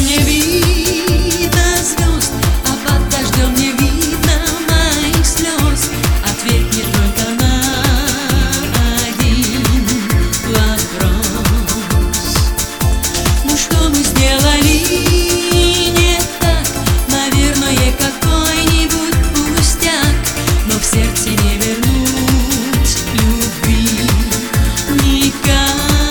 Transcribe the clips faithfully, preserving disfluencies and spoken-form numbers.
не видно звезд, а под дождем не видно моих слез. Ответь мне только на один вопрос. Ну что мы сделали не так? Наверное, какой-нибудь пустяк, но в сердце не вернуть любви никак.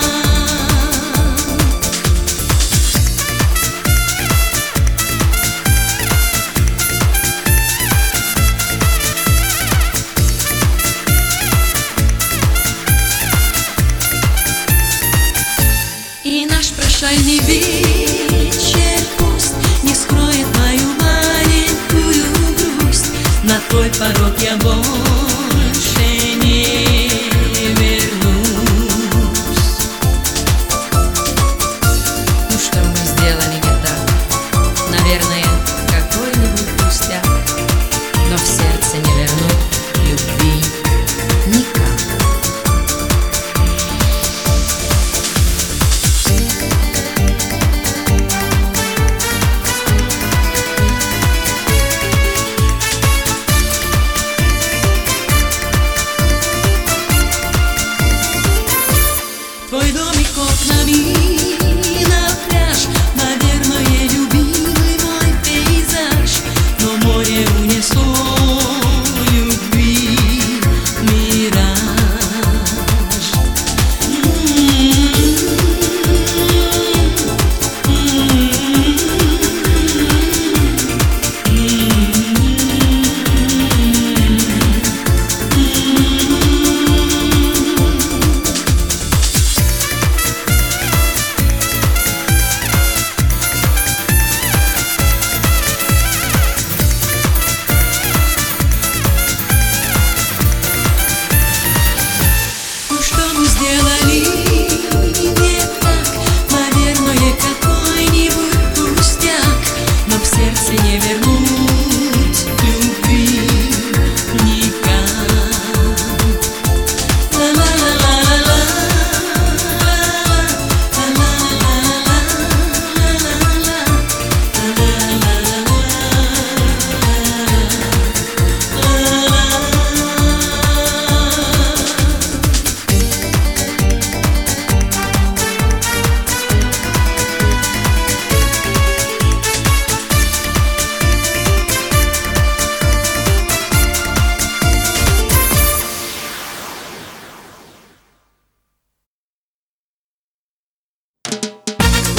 И наш прощальный вечер пусть не скроет мою маленькую грусть. На твой порог я бог